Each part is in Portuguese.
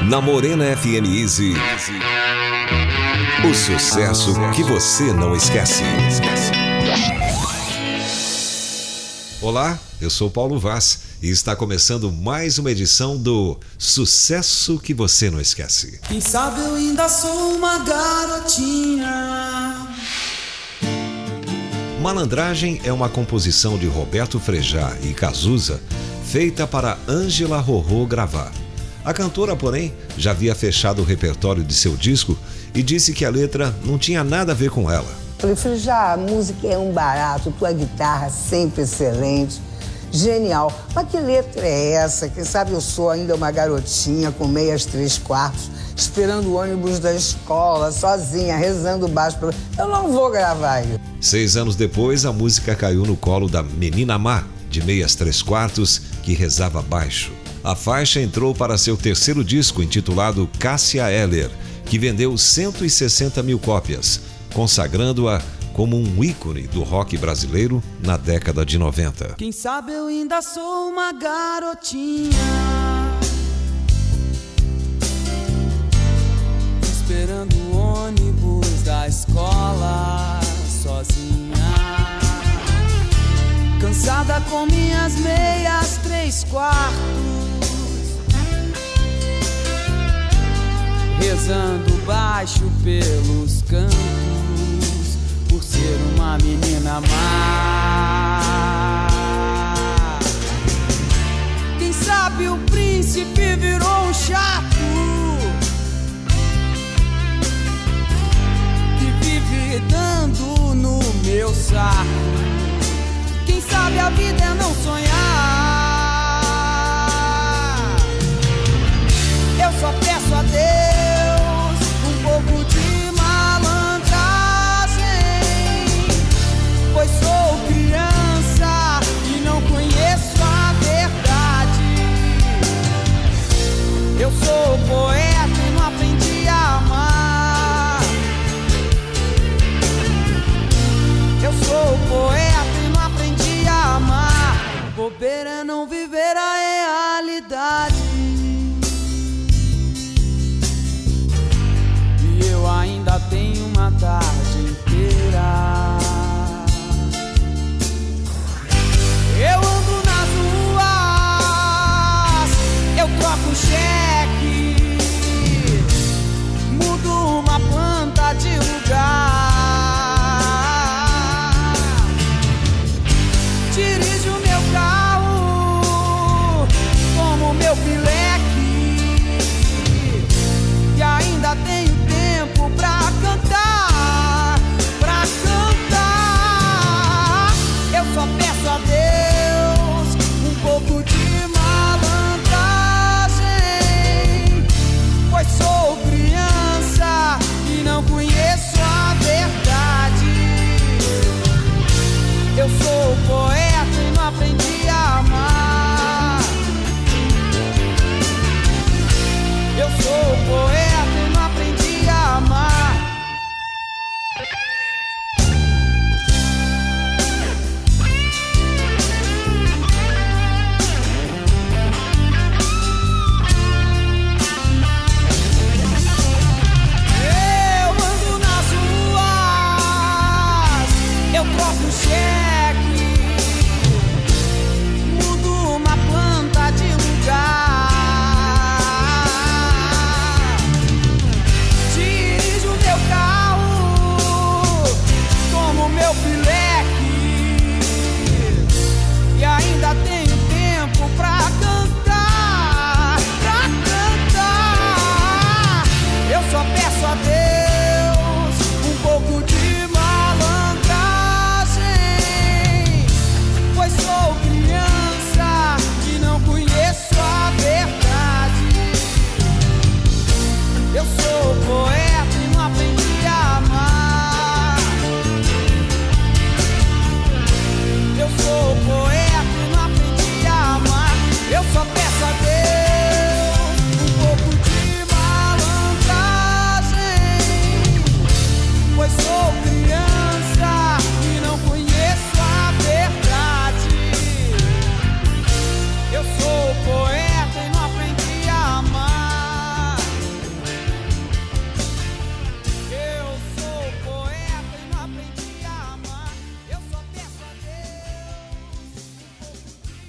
Na Morena FM Easy, o sucesso que você não esquece. Olá, eu sou Paulo Vaz e está começando mais uma edição do Sucesso que Você Não Esquece. Quem sabe eu ainda sou uma garotinha. Malandragem é uma composição de Roberto Frejá e Cazuza, feita para Ângela Rorô gravar. A cantora, porém, já havia fechado o repertório de seu disco e disse que a letra não tinha nada a ver com ela. Falei, Frejá, a música é um barato, tua guitarra sempre excelente, genial. Mas que letra é essa? Quem sabe eu sou ainda uma garotinha com meias 3/4, esperando o ônibus da escola, sozinha, rezando baixo. Eu não vou gravar isso. 6 anos depois, a música caiu no colo da Menina Má, de meias 3/4, que rezava baixo. A faixa entrou para seu terceiro disco, intitulado Cássia Eller, que vendeu 160 mil cópias, consagrando-a como um ícone do rock brasileiro na década de 90. Quem sabe eu ainda sou uma garotinha, esperando o ônibus da escola, sozinha, cansada com minhas meias 3/4, rezando baixo pelos cantos, por ser uma menina má. Quem sabe o príncipe virou um chato, que vive dando no meu saco. Quem sabe a vida é não sonhar. Eu só peço a Deus um pouco de malandragem, pois sou criança e não conheço a verdade. Eu sou poeta e não aprendi a amar. Eu sou poeta e não aprendi a amar. Bobeira é não viver a realidade. Ainda tem uma tarde inteira. Eu ando nas ruas, eu troco cheque, mudo uma planta de lugar, dirijo meu carro como meu pileque, e ainda tenho pra cantar, pra cantar. Eu só peço a Deus um pouco de malandragem, pois sou criança e não conheço a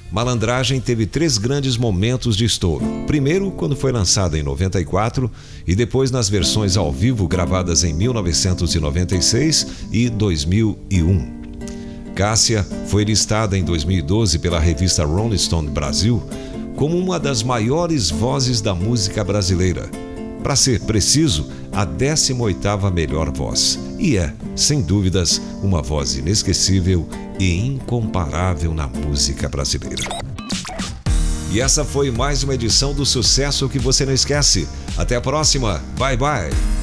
Malandragem teve 3 grandes momentos de estouro. Primeiro, quando foi lançada em 94 e depois nas versões ao vivo gravadas em 1996 e 2001. Cássia foi listada em 2012 pela revista Rolling Stone Brasil como uma das maiores vozes da música brasileira. Para ser preciso, a 18ª melhor voz. E é, sem dúvidas, uma voz inesquecível e incomparável na música brasileira. E essa foi mais uma edição do Sucesso que você não esquece. Até a próxima. Bye, bye.